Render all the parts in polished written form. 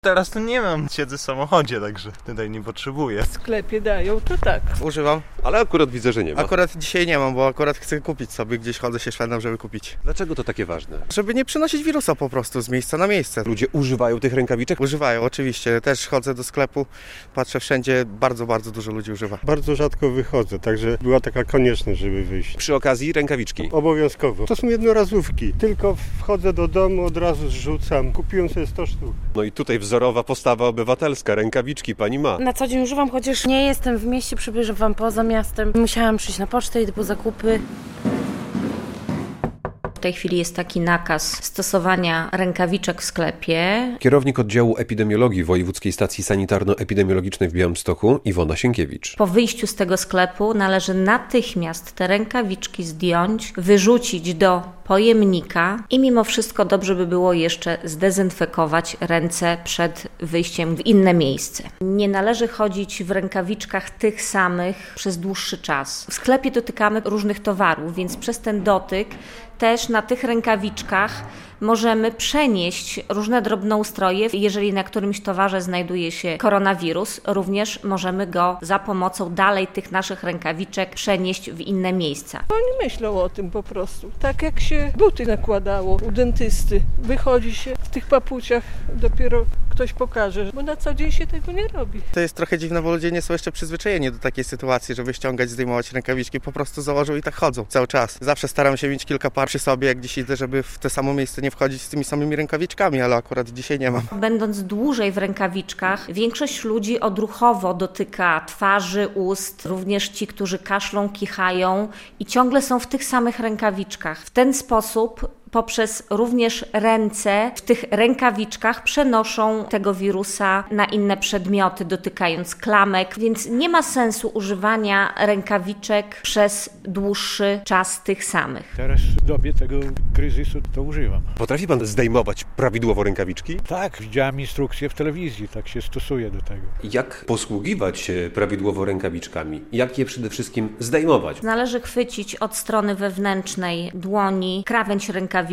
Teraz to nie mam, siedzę w samochodzie, także tutaj nie potrzebuję. W sklepie dają, to tak. Używam. Ale akurat widzę, że nie ma. Akurat dzisiaj nie mam, bo akurat chcę kupić sobie, gdzieś chodzę się szwendam, żeby kupić. Dlaczego to takie ważne? Żeby nie przynosić wirusa po prostu z miejsca na miejsce. Ludzie używają tych rękawiczek? Używają, oczywiście. Też chodzę do sklepu, patrzę wszędzie, bardzo dużo ludzi używa. Bardzo rzadko wychodzę, także była taka konieczność, żeby wyjść. Przy okazji rękawiczki. Obowiązkowo. To są jednorazówki. Tylko wchodzę do domu, od razu zrzucam. Kupiłem sobie 100 sztuk. No i tutaj wzorowa postawa obywatelska. Rękawiczki pani ma. Na co dzień używam, chociaż nie jestem w mieście, przebywam poza miastem. Musiałam przyjść na pocztę, idę po zakupy. W tej chwili jest taki nakaz stosowania rękawiczek w sklepie. Kierownik oddziału epidemiologii Wojewódzkiej Stacji Sanitarno-Epidemiologicznej w Białymstoku Iwona Sienkiewicz. Po wyjściu z tego sklepu należy natychmiast te rękawiczki zdjąć, wyrzucić do pojemnika i mimo wszystko dobrze by było jeszcze zdezynfekować ręce przed wyjściem w inne miejsce. Nie należy chodzić w rękawiczkach tych samych przez dłuższy czas. W sklepie dotykamy różnych towarów, więc przez ten dotyk też na tych rękawiczkach możemy przenieść różne drobnoustroje. Jeżeli na którymś towarze znajduje się koronawirus, również możemy go za pomocą dalej tych naszych rękawiczek przenieść w inne miejsca. Oni myślą o tym po prostu. Tak jak się buty nakładało u dentysty. Wychodzi się w tych papuciach, dopiero ktoś pokaże, bo na co dzień się tego nie robi. To jest trochę dziwne, bo ludzie nie są jeszcze przyzwyczajeni do takiej sytuacji, żeby ściągać, zdejmować rękawiczki. Po prostu założą i tak chodzą cały czas. Zawsze staram się mieć kilka par przy sobie, jak gdzieś idę, żeby w to samo miejsce nie wchodzić z tymi samymi rękawiczkami, ale akurat dzisiaj nie mam. Będąc dłużej w rękawiczkach, większość ludzi odruchowo dotyka twarzy, ust, również ci, którzy kaszlą, kichają i ciągle są w tych samych rękawiczkach. W ten sposób poprzez również ręce w tych rękawiczkach przenoszą tego wirusa na inne przedmioty, dotykając klamek, więc nie ma sensu używania rękawiczek przez dłuższy czas tych samych. Teraz w dobie tego kryzysu to używam. Potrafi pan zdejmować prawidłowo rękawiczki? Tak, widziałem instrukcję w telewizji, tak się stosuje do tego. Jak posługiwać się prawidłowo rękawiczkami? Jak je przede wszystkim zdejmować? Należy chwycić od strony wewnętrznej dłoni krawędź rękawiczki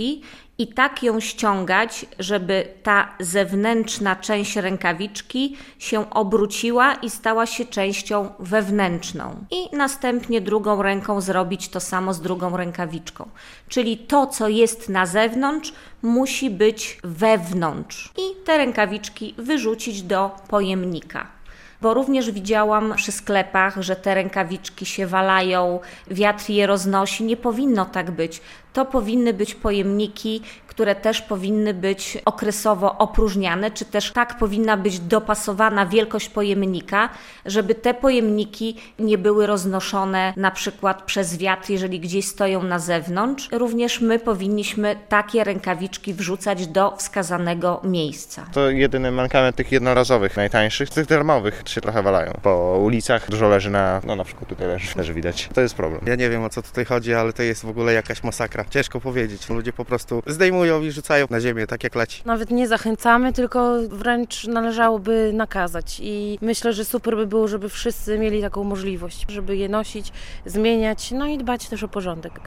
i tak ją ściągać, żeby ta zewnętrzna część rękawiczki się obróciła i stała się częścią wewnętrzną. I następnie drugą ręką zrobić to samo z drugą rękawiczką. Czyli to, co jest na zewnątrz, musi być wewnątrz. I te rękawiczki wyrzucić do pojemnika. Bo również widziałam przy sklepach, że te rękawiczki się walają, wiatr je roznosi. Nie powinno tak być. To powinny być pojemniki, które też powinny być okresowo opróżniane, czy też tak powinna być dopasowana wielkość pojemnika, żeby te pojemniki nie były roznoszone na przykład przez wiatr, jeżeli gdzieś stoją na zewnątrz. Również my powinniśmy takie rękawiczki wrzucać do wskazanego miejsca. To jedyny mankament tych jednorazowych, najtańszych, tych darmowych się trochę walają. Po ulicach dużo leży na przykład tutaj leży widać. To jest problem. Ja nie wiem, o co tutaj chodzi, ale to jest w ogóle jakaś masakra. Ciężko powiedzieć. Ludzie po prostu zdejmują i rzucają na ziemię, tak jak leci. Nawet nie zachęcamy, tylko wręcz należałoby nakazać. I myślę, że super by było, żeby wszyscy mieli taką możliwość, żeby je nosić, zmieniać, no i dbać też o porządek.